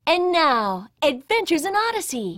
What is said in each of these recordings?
And now, Adventures in Odyssey.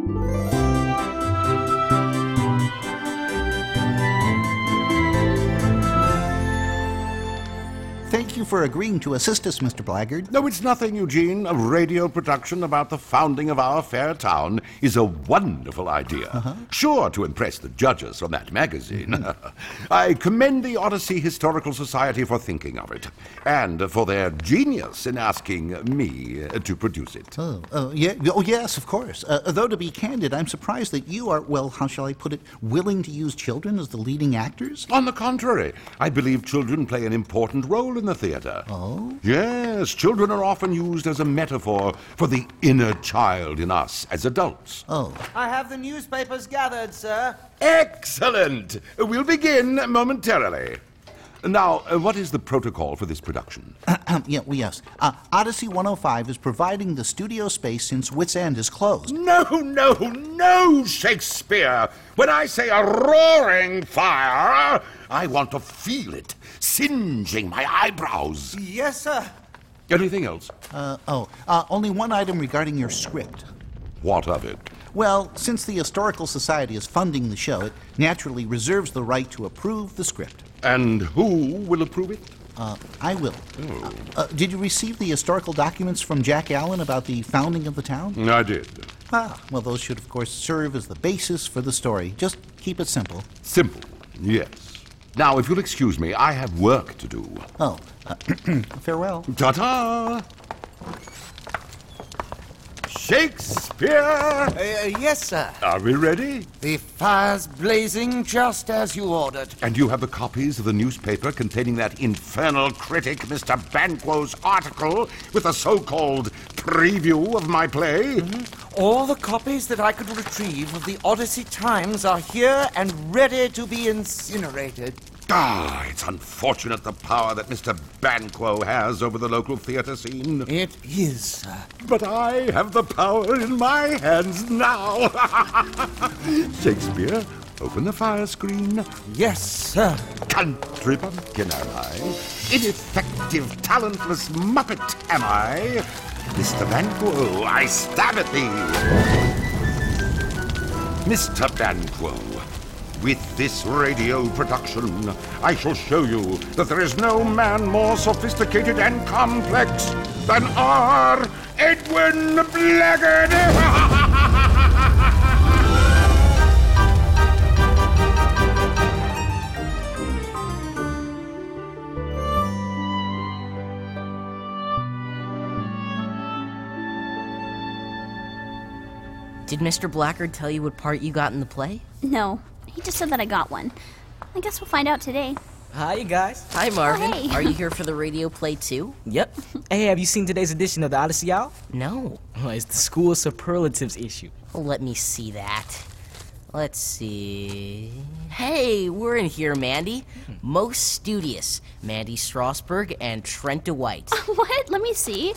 Thank you for agreeing to assist us, Mr. Blackguard. No, it's nothing, Eugene. A radio production about the founding of our fair town is a wonderful idea. Sure to impress the judges from that magazine. I commend the Odyssey Historical Society for thinking of it, and for their genius in asking me to produce it. Yes, of course. Though, to be candid, I'm surprised that you are, well, how shall I put it, willing to use children as the leading actors? On the contrary, I believe children play an important role in the theater. Oh? Yes, children are often used as a metaphor for the inner child in us as adults. Oh. I have the newspapers gathered, sir. Excellent! We'll begin momentarily. Now, what is the protocol for this production? Yes. Odyssey 105 is providing the studio space since Wits End is closed. No, Shakespeare! When I say a roaring fire, I want to feel it singeing my eyebrows. Yes, sir. Anything else? Only one item regarding your script. What of it? Well, since the Historical Society is funding the show, it naturally reserves the right to approve the script. And who will approve it? I will. Did you receive the historical documents from Jack Allen about the founding of the town? I did. Well, those should, of course, serve as the basis for the story. Just keep it simple. Simple, yes. Now, if you'll excuse me, I have work to do. Farewell. Ta-ta! Shakespeare! Yes, sir. Are we ready? The fire's blazing just as you ordered. And you have the copies of the newspaper containing that infernal critic, Mr. Banquo's article with the so-called preview of my play? All the copies that I could retrieve of the Odyssey Times are here and ready to be incinerated. It's unfortunate the power that Mr. Banquo has over the local theater scene. It is, sir. But I have the power in my hands now. Shakespeare, open the fire screen. Yes, sir. Country bumpkin, am I? Ineffective, talentless muppet, am I? Mr. Banquo, I stab at thee. Mr. Banquo, with this radio production, I shall show you that there is no man more sophisticated and complex than R. Edwin Blackguard. Did Mr. Blackguard tell you what part you got in the play? No, he just said that I got one. I guess we'll find out today. Hi, you guys. Hi, Marvin. Oh, hey. Are you here for the radio play too? Yep. Hey, have you seen today's edition of the Odyssey Owl? No. Oh, it's the School of Superlatives issue. Let me see that. Let's see. Hey, we're in here, Mandy. Most Studious, Mandy Strasberg and Trent DeWhite. What? Let me see.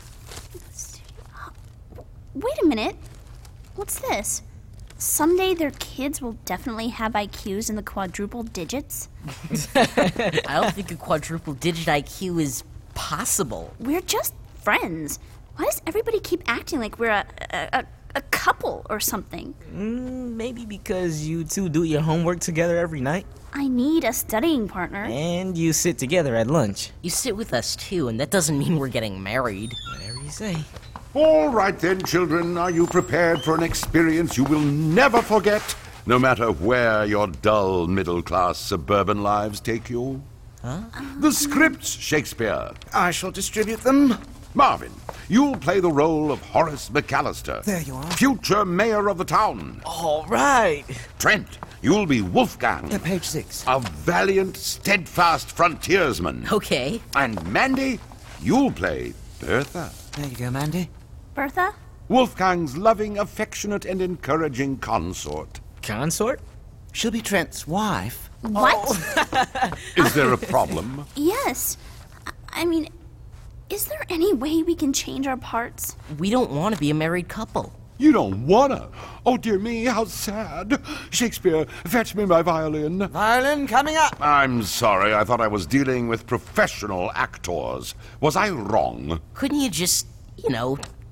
Wait a minute. What's this? Someday their kids will definitely have IQs in the quadruple digits. I don't think a quadruple digit IQ is possible. We're just friends. Why does everybody keep acting like we're a couple or something? Maybe because you two do your homework together every night. I need a studying partner. And you sit together at lunch. You sit with us too, and that doesn't mean we're getting married. Whatever you say. All right then, children. Are you prepared for an experience you will never forget, no matter where your dull middle-class suburban lives take you? The scripts, Shakespeare. I shall distribute them. Marvin, you'll play the role of Horace McAllister. There you are. Future mayor of the town. All right. Trent, you'll be Wolfgang. Page 6. A valiant, steadfast frontiersman. Okay. And Mandy, you'll play Bertha. There you go, Mandy. Bertha? Wolfgang's loving, affectionate, and encouraging consort. Consort? She'll be Trent's wife. What? Is there a problem? Yes. I mean, is there any way we can change our parts? We don't want to be a married couple. You don't wanna? Oh, dear me, how sad. Shakespeare, fetch me my violin. Violin coming up. I'm sorry, I thought I was dealing with professional actors. Was I wrong? Couldn't you just,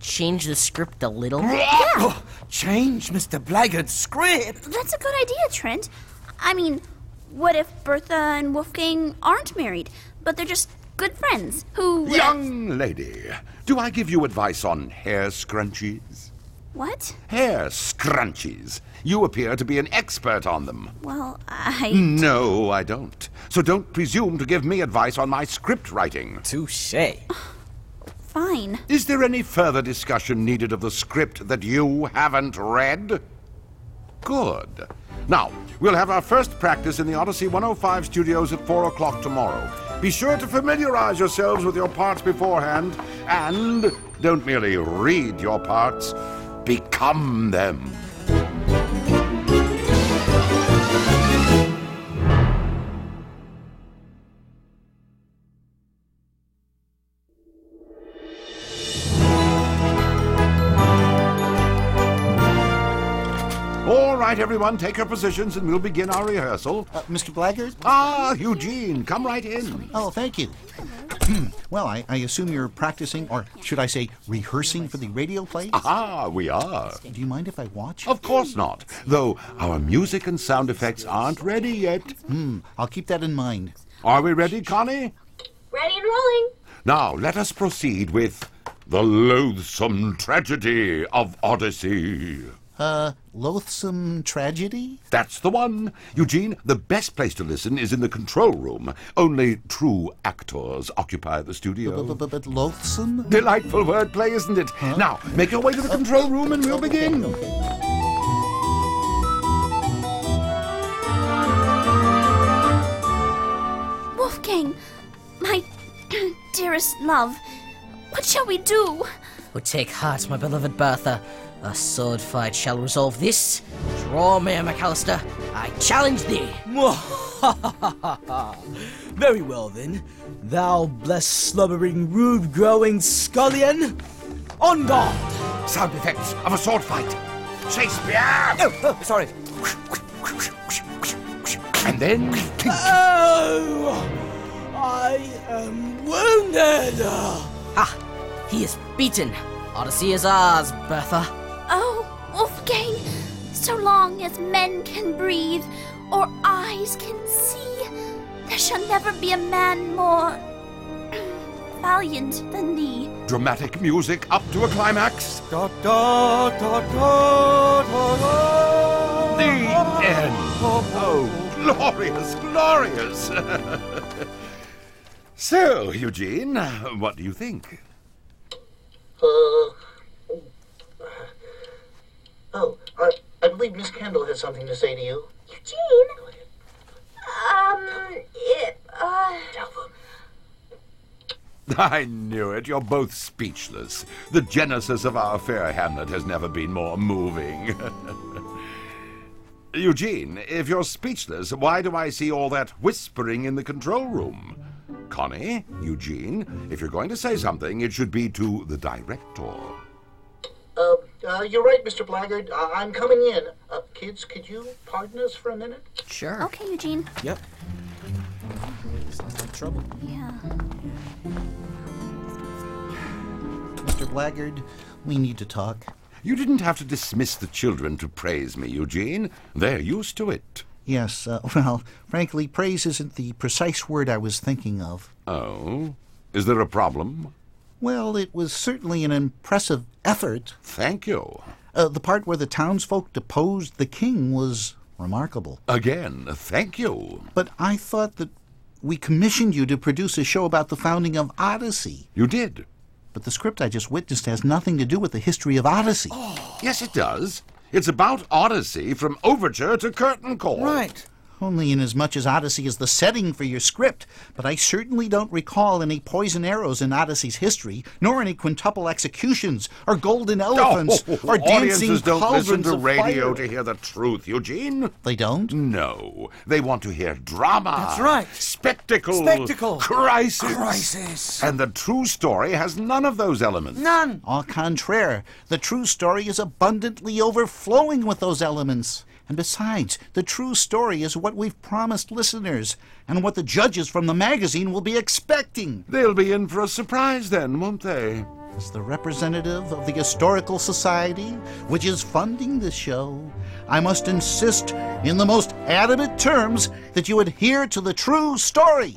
change the script a little? Change Mr. Blackguard's script. That's a good idea, Trent. I mean, what if Bertha and Wolfgang aren't married, but they're just good friends who... Young lady, do I give you advice on hair scrunchies? What? Hair scrunchies. You appear to be an expert on them. Well, No, I don't. So don't presume to give me advice on my script writing. Touche. Fine. Is there any further discussion needed of the script that you haven't read? Good. Now, we'll have our first practice in the Odyssey 105 studios at 4 o'clock tomorrow. Be sure to familiarize yourselves with your parts beforehand, and don't merely read your parts, become them. All right, everyone, take your positions and we'll begin our rehearsal. Mr. Blackguard? Ah, Eugene, come right in. Oh, thank you. Well, I assume you're practicing, or should I say, rehearsing for the radio plays? Ah, we are. Do you mind if I watch? Of course not, though our music and sound effects aren't ready yet. I'll keep that in mind. Are we ready, Connie? Ready and rolling. Now, let us proceed with The Loathsome Tragedy of Odyssey. Loathsome Tragedy? That's the one. Eugene, the best place to listen is in the control room. Only true actors occupy the studio. But loathsome? Delightful wordplay, isn't it? Now, make your way to the control room and we'll begin. Wolfgang, my dearest love, what shall we do? Oh, take heart, my beloved Bertha. A sword fight shall resolve this. Draw, Mayor McAllister. I challenge thee. Very well, then. Thou blessed, slubbering, rude-growing scullion. On guard! Sound effects of a sword fight. Shakespeare! Oh, sorry. And then... Oh! I am wounded! Ha! He is beaten. Odyssey is ours, Bertha. Oh, Wolfgang, so long as men can breathe or eyes can see, there shall never be a man more valiant than thee. Dramatic music up to a climax. Da, da, da, da, da, da. The end. Oh, glorious, glorious. So, Eugene, what do you think? I believe Miss Kendall has something to say to you. Eugene? Tell them. I knew it. You're both speechless. The genesis of our fair hamlet has never been more moving. Eugene, if you're speechless, why do I see all that whispering in the control room? Connie, Eugene, if you're going to say something, it should be to the director. You're right, Mr. Blackguard. I'm coming in. Kids, could you pardon us for a minute? Sure. Okay, Eugene. Yep. Sounds like trouble. Yeah. Mr. Blackguard, we need to talk. You didn't have to dismiss the children to praise me, Eugene. They're used to it. Yes, well, frankly, praise isn't the precise word I was thinking of. Oh? Is there a problem? Well, it was certainly an impressive effort. Thank you. The part where the townsfolk deposed the king was remarkable. Again, thank you. But I thought that we commissioned you to produce a show about the founding of Odyssey. You did. But the script I just witnessed has nothing to do with the history of Odyssey. Yes, it does. It's about Odyssey from overture to curtain call. Right. Only inasmuch as Odyssey is the setting for your script, but I certainly don't recall any poison arrows in Odyssey's history, nor any quintuple executions, or golden elephants, or dancing Audiences don't listen cauldrons to of radio fire. to hear the truth, Eugene. They don't? No, they want to hear drama. That's right. Spectacle. Spectacle. Crisis. Crisis. And the true story has none of those elements. None. Au contraire, the true story is abundantly overflowing with those elements. And besides, the true story is what we've promised listeners, and what the judges from the magazine will be expecting. They'll be in for a surprise then, won't they? As the representative of the Historical Society, which is funding this show, I must insist in the most adamant terms that you adhere to the true story.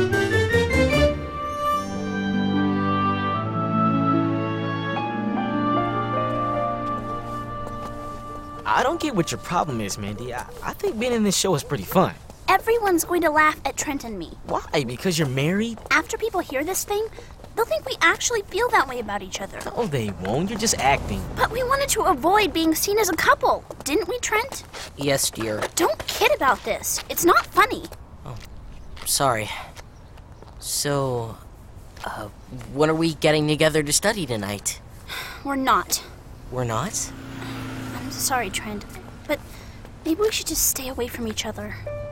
I don't get what your problem is, Mandy. I think being in this show is pretty fun. Everyone's going to laugh at Trent and me. Why? Because you're married? After people hear this thing, they'll think we actually feel that way about each other. No, they won't. You're just acting. But we wanted to avoid being seen as a couple, didn't we, Trent? Yes, dear. Don't kid about this. It's not funny. Sorry. So, when are we getting together to study tonight? We're not. We're not? I'm sorry, Trent, but maybe we should just stay away from each other.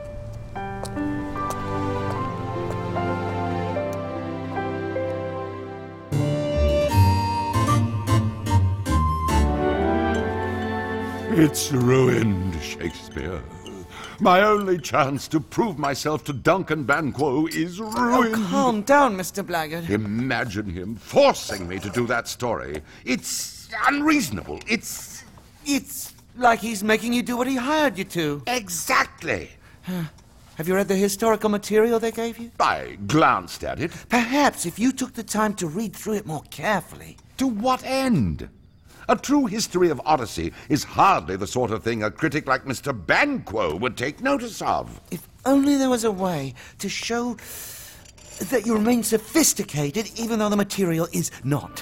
It's ruined, Shakespeare. My only chance to prove myself to Duncan Banquo is ruined. Calm down, Mr. Blackguard. Imagine him forcing me to do that story. It's unreasonable. It's like he's making you do what he hired you to. exactly. Have you read the historical material they gave you? I glanced at it. Perhaps if you took the time to read through it more carefully. To what end? A true history of Odyssey is hardly the sort of thing a critic like Mr. Banquo would take notice of. If only there was a way to show that you remain sophisticated even though the material is not.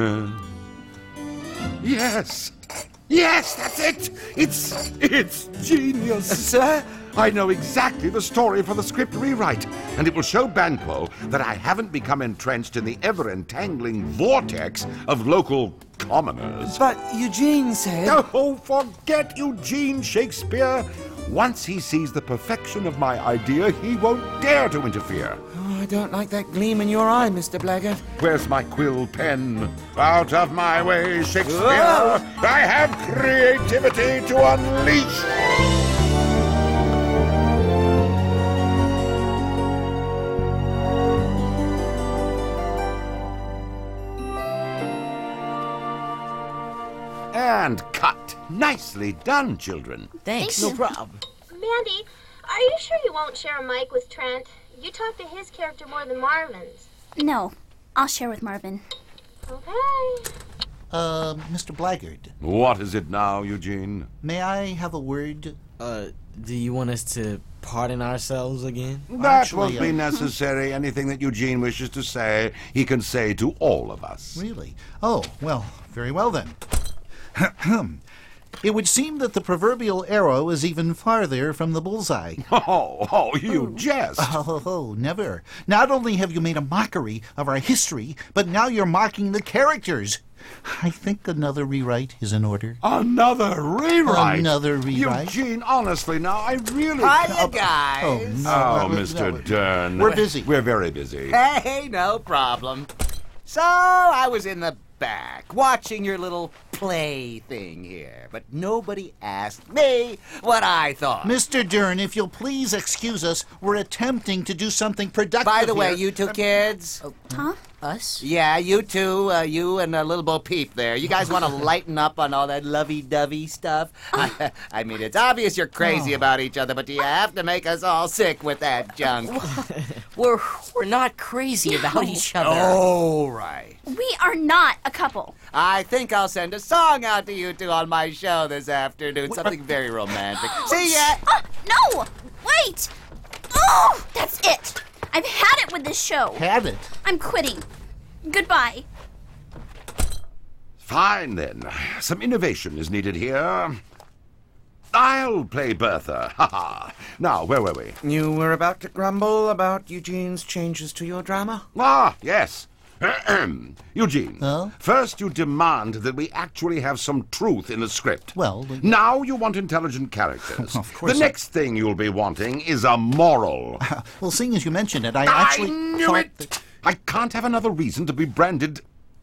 Yes. Yes, that's it. It's genius. Sir? I know exactly the story for the script rewrite, and it will show Banquo that I haven't become entrenched in the ever-entangling vortex of local commoners. But Eugene said... Oh, forget Eugene Shakespeare. Once he sees the perfection of my idea, he won't dare to interfere. Oh, I don't like that gleam in your eye, Mr. Blackguard. Where's my quill pen? Out of my way, Shakespeare. Whoa! I have creativity to unleash. And cut. Nicely done, children. Thanks. Thank you. No problem. Mandy, are you sure you won't share a mic with Trent? You talk to his character more than Marvin's. No, I'll share with Marvin. Okay. Mr. Blackguard, What is it now, Eugene? may I have a word? Do you want us to pardon ourselves again? That Actually, won't be necessary. Anything that Eugene wishes to say, he can say to all of us. Really? Oh, well, very well then. It would seem that the proverbial arrow is even farther from the bullseye. You jest. Oh, never. Not only have you made a mockery of our history, but now you're mocking the characters. I think another rewrite is in order. Another rewrite? Another rewrite? Eugene, honestly, now, I really... Hiya, guys. Oh, no. Oh, Mr. Dern. We're busy. We're very busy. Hey, no problem. So, I was in the back, watching your little play thing here, but nobody asked me what I thought. Mr. Dern, if you'll please excuse us, we're attempting to do something productive By the way, here. you two kids. Huh? Us? Yeah, you two, you and little Bo Peep there. You guys want to lighten up on all that lovey-dovey stuff? I mean, it's obvious you're crazy about each other, but do you have to make us all sick with that junk? We're not crazy about each other. All right. We are not a couple. I think I'll send a song out to you two on my show this afternoon. Something very romantic. See ya! No! Wait! Oh, that's it. I've had it with this show. Had it. I'm quitting. Goodbye. Fine, then. Some innovation is needed here. I'll play Bertha. Ha ha. Now, where were we? You were about to grumble about Eugene's changes to your drama? Ah, yes. Eugene, Huh? first you demand that we actually have some truth in the script. Well, Now you want intelligent characters. Of course The next thing you'll be wanting is a moral. well, seeing as you mentioned it, I actually I knew thought it! I can't have another reason to be branded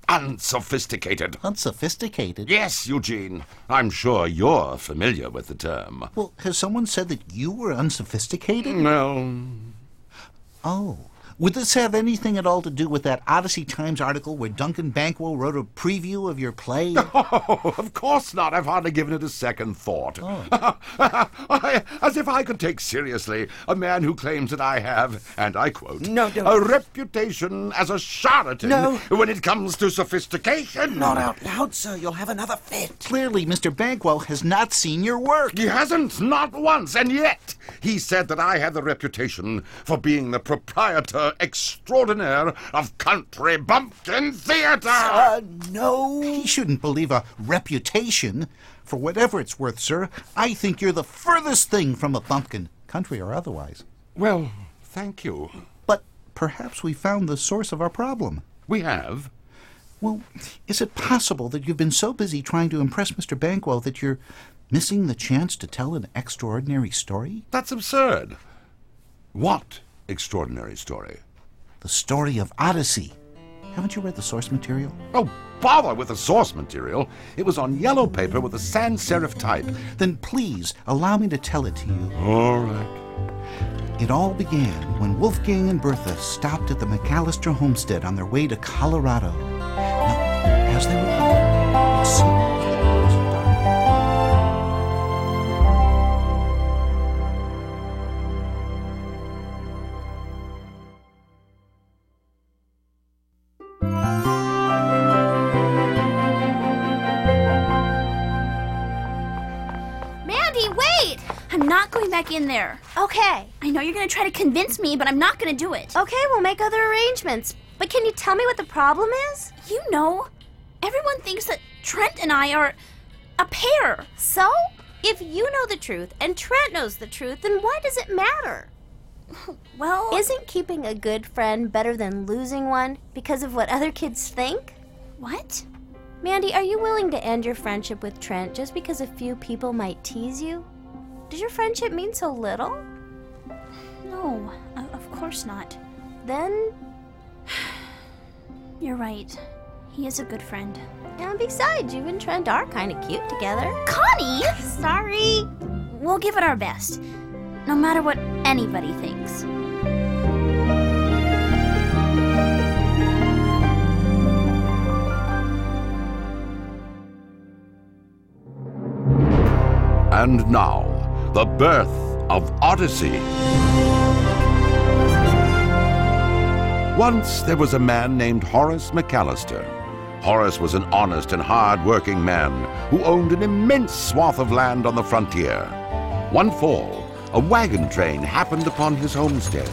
unsophisticated. Unsophisticated? Yes, Eugene. I'm sure you're familiar with the term. Well, has someone said that you were unsophisticated? No. Oh. Would this have anything at all to do with that Odyssey Times article where Duncan Banquo wrote a preview of your play? Oh, of course not. I've hardly given it a second thought. Oh. As if I could take seriously a man who claims that I have, and I quote, No, don't. a reputation as a charlatan No. when it comes to sophistication. Not out loud, sir. You'll have another fit. Clearly, Mr. Banquo has not seen your work. He hasn't, not once, and yet he said that I had the reputation for being the proprietor extraordinaire of Country Bumpkin Theater. No. He shouldn't believe a reputation. For whatever it's worth, sir, I think you're the furthest thing from a bumpkin, country or otherwise. Well, thank you. But perhaps we found the source of our problem. We have. Well, is it possible that you've been so busy trying to impress Mr. Banquo that you're missing the chance to tell an extraordinary story? That's absurd. What extraordinary story? The story of Odyssey. Haven't you read the source material? Oh, bother with the source material. It was on yellow paper with a sans serif type. Then please allow me to tell it to you. All right. It all began when Wolfgang and Bertha stopped at the McAllister homestead on their way to Colorado. Now, as they were walking, it seemed I'm not going back in there. Okay. I know you're going to try to convince me, but I'm not going to do it. Okay, we'll make other arrangements. But can you tell me what the problem is? You know, everyone thinks that Trent and I are a pair. So? If you know the truth and Trent knows the truth, then why does it matter? Well... Isn't keeping a good friend better than losing one because of what other kids think? What? Mandy, are you willing to end your friendship with Trent just because a few people might tease you? Does your friendship mean so little? No, of course not. Then... You're right. He is a good friend. And besides, you and Trent are kind of cute together. Connie! Sorry. We'll give it our best, no matter what anybody thinks. And now, the birth of Odyssey. Once there was a man named Horace McAllister. Horace was an honest and hard-working man who owned an immense swath of land on the frontier. One fall, a wagon train happened upon his homestead.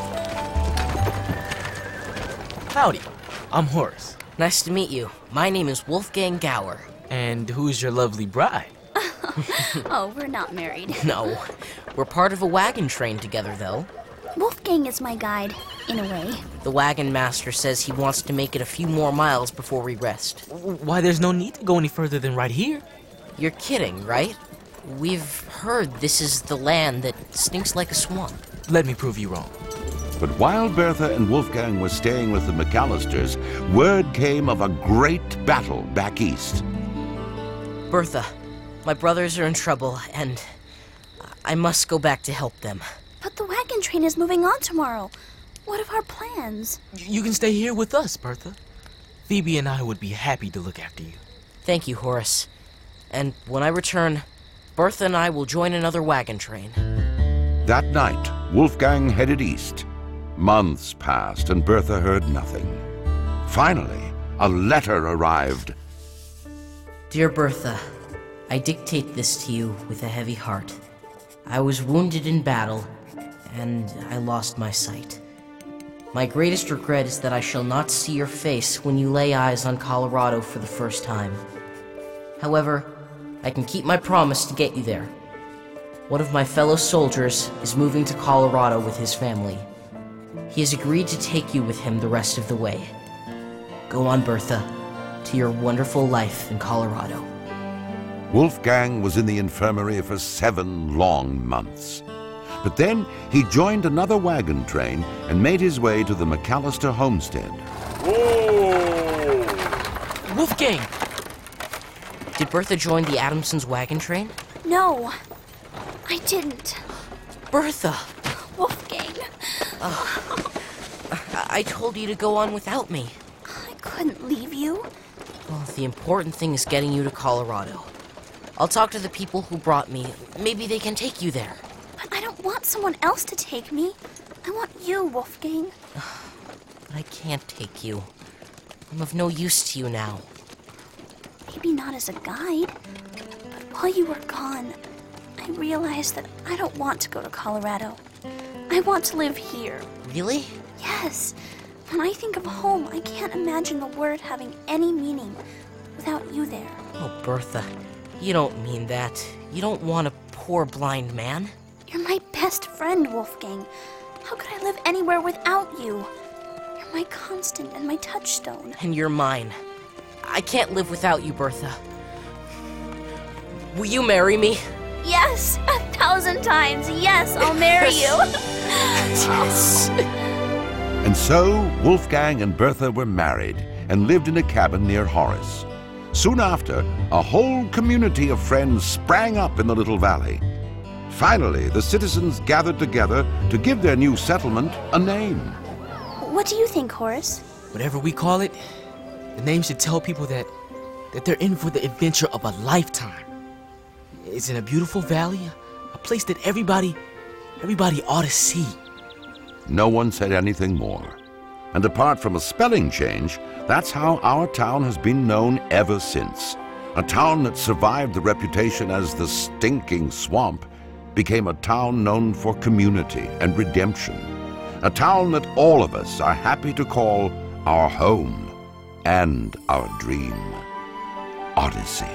Howdy, I'm Horace. Nice to meet you. My name is Wolfgang Gower. And who's your lovely bride? Oh, we're not married. No, we're part of a wagon train together, though. Wolfgang is my guide, in a way. The wagon master says he wants to make it a few more miles before we rest. Why, there's no need to go any further than right here. You're kidding, right? We've heard this is the land that stinks like a swamp. Let me prove you wrong. But while Bertha and Wolfgang were staying with the McAllisters, word came of a great battle back east. Bertha, my brothers are in trouble, and I must go back to help them. But the wagon train is moving on tomorrow. What of our plans? You can stay here with us, Bertha. Phoebe and I would be happy to look after you. Thank you, Horace. And when I return, Bertha and I will join another wagon train. That night, Wolfgang headed east. Months passed and Bertha heard nothing. Finally, a letter arrived. Dear Bertha, I dictate this to you with a heavy heart. I was wounded in battle, and I lost my sight. My greatest regret is that I shall not see your face when you lay eyes on Colorado for the first time. However, I can keep my promise to get you there. One of my fellow soldiers is moving to Colorado with his family. He has agreed to take you with him the rest of the way. Go on, Bertha, to your wonderful life in Colorado. Wolfgang was in the infirmary for 7 long months. But then he joined another wagon train and made his way to the McAllister homestead. Oh, Wolfgang! Did Bertha join the Adamsons' wagon train? No, I didn't. Bertha! Wolfgang, I told you to go on without me. I couldn't leave you. Well, the important thing is getting you to Colorado. I'll talk to the people who brought me. Maybe they can take you there. But I don't want someone else to take me. I want you, Wolfgang. But I can't take you. I'm of no use to you now. Maybe not as a guide, but while you were gone, I realized that I don't want to go to Colorado. I want to live here. Really? Yes. When I think of home, I can't imagine the word having any meaning without you there. Oh, Bertha, you don't mean that. You don't want a poor blind man. You're my best friend, Wolfgang. How could I live anywhere without you? You're my constant and my touchstone. And you're mine. I can't live without you, Bertha. Will you marry me? Yes, 1,000 times. Yes, I'll marry you. Yes. And so, Wolfgang and Bertha were married and lived in a cabin near Horace. Soon after, a whole community of friends sprang up in the little valley. Finally, the citizens gathered together to give their new settlement a name. What do you think, Horace? Whatever we call it, the name should tell people that they're in for the adventure of a lifetime. It's in a beautiful valley, a place that everybody ought to see. No one said anything more. And apart from a spelling change, that's how our town has been known ever since. A town that survived the reputation as the Stinking Swamp became a town known for community and redemption. A town that all of us are happy to call our home and our dream. Odyssey.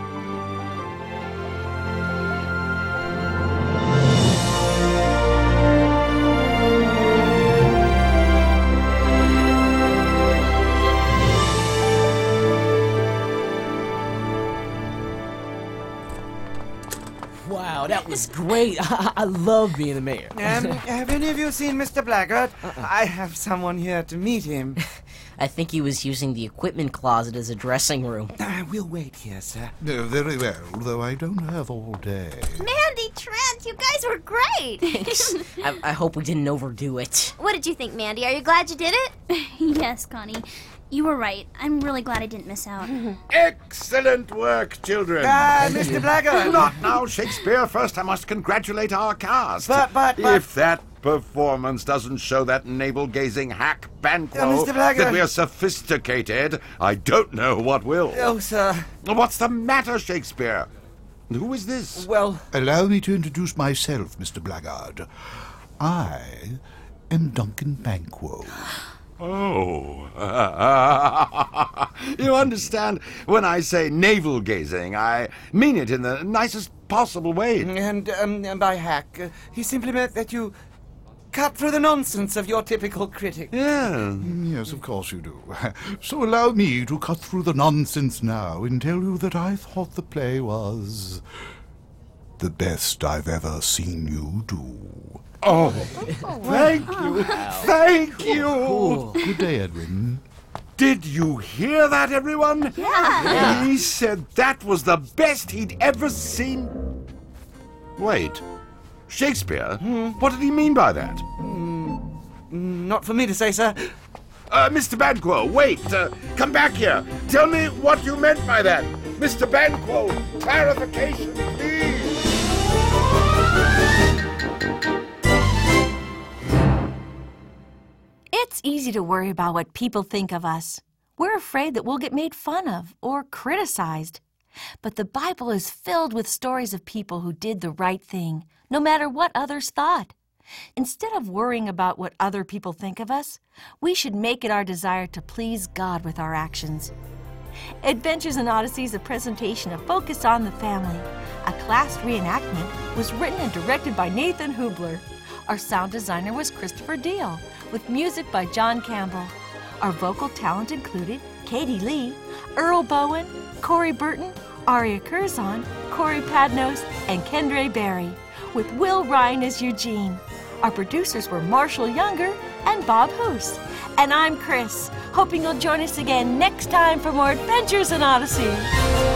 Wow, that was great. I love being the mayor. Have any of you seen Mr. Blackguard? I have someone here to meet him. I think he was using the equipment closet as a dressing room. We'll wait here, sir. Very well, though I don't have all day. Mandy, Trent, you guys were great. Thanks. I hope we didn't overdo it. What did you think, Mandy? Are you glad you did it? Yes, Connie. You were right. I'm really glad I didn't miss out. Excellent work, children. Mr. Blackguard. Not now, Shakespeare. First, I must congratulate our cast. But- If that performance doesn't show that navel-gazing hack Banquo Mr. Blackguard. that we're sophisticated, I don't know what will. Oh, sir. What's the matter, Shakespeare? Who is this? Well, Allow me to introduce myself, Mr. Blackguard. I am Duncan Banquo. Oh. You understand, when I say navel-gazing, I mean it in the nicest possible way. and by hack, he simply meant that you cut through the nonsense of your typical critic. Yeah. Yes, of course you do. So allow me to cut through the nonsense now and tell you that I thought the play was the best I've ever seen you do. Oh, thank you. Thank you. Good day, Edwin. Did you hear that, everyone? Yeah. He said that was the best he'd ever seen. Wait, Shakespeare? What did he mean by that? Not for me to say, sir. Mr. Banquo, wait. Come back here. Tell me what you meant by that. Mr. Banquo, clarification, please. It's easy to worry about what people think of us. We're afraid that we'll get made fun of or criticized. But the Bible is filled with stories of people who did the right thing, no matter what others thought. Instead of worrying about what other people think of us, we should make it our desire to please God with our actions. Adventures in Odyssey is a presentation of Focus on the Family. A class reenactment was written and directed by Nathan Hubler. Our sound designer was Christopher Deal, with music by John Campbell. Our vocal talent included Katie Lee, Earl Bowen, Corey Burton, Aria Curzon, Corey Padnos, and Kendre Barry, with Will Ryan as Eugene. Our producers were Marshall Younger and Bob Hoose. And I'm Chris, hoping you'll join us again next time for more Adventures in Odyssey.